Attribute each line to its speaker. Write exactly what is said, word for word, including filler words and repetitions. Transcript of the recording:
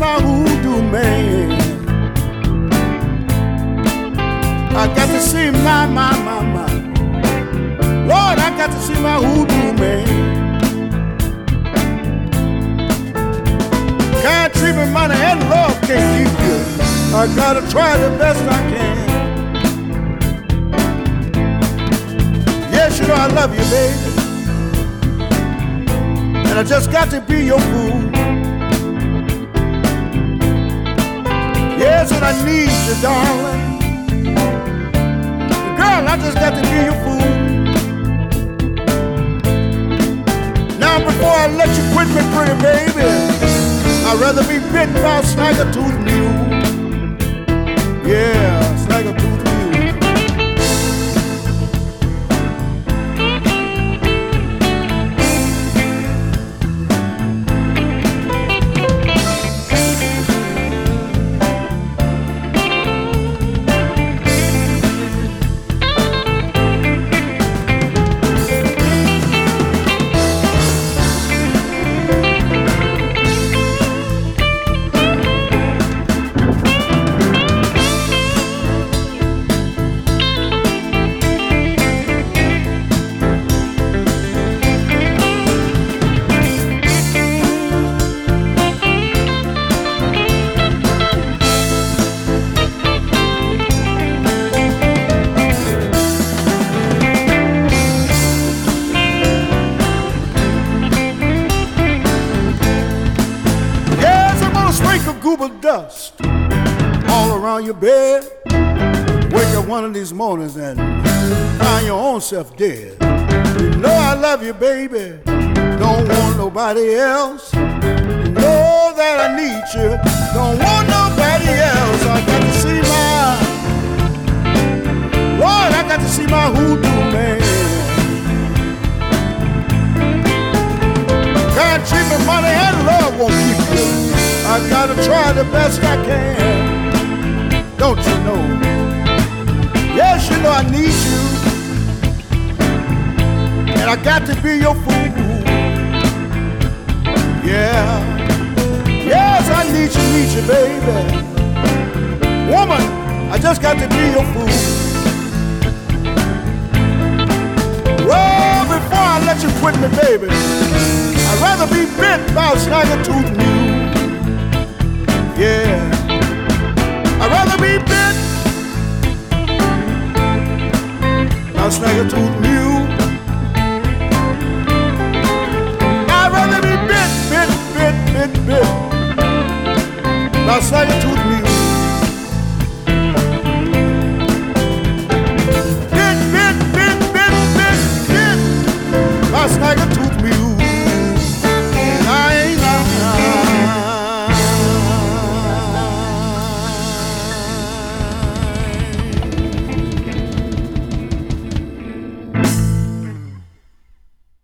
Speaker 1: my hoodoo man. I got to see my, my, my, my. Lord, I got to see my hoodoo man. Kind treatment, money, and love can't keep you. I gotta try the best I can. Yes, you know I love you, baby, and I just got to be your fool. Yes, and I need you, darling. Girl, I just got to be your fool. Now, before I let you quit me, pretty baby, I'd rather be bitten by a snagger-tooth mule. Yeah, snagger-tooth mule. Dust all around your bed. Wake up one of these mornings and find your own self dead. You know I love you, baby, don't want nobody else. You know that I need you, don't want nobody else. I got to see my Lord, I got to see my hoodoo man. Kind treatment, money, and love won't keep you. I gotta try the best I can. Don't you know? Yes, you know I need you, and I got to be your fool. Yeah, yes, I need you, need you, baby. Woman, I just got to be your fool. Well, before I let you quit me, baby, I'd rather be bit by a snagger-tooth mule. Yeah, I'd rather be bit by a snagger-tooth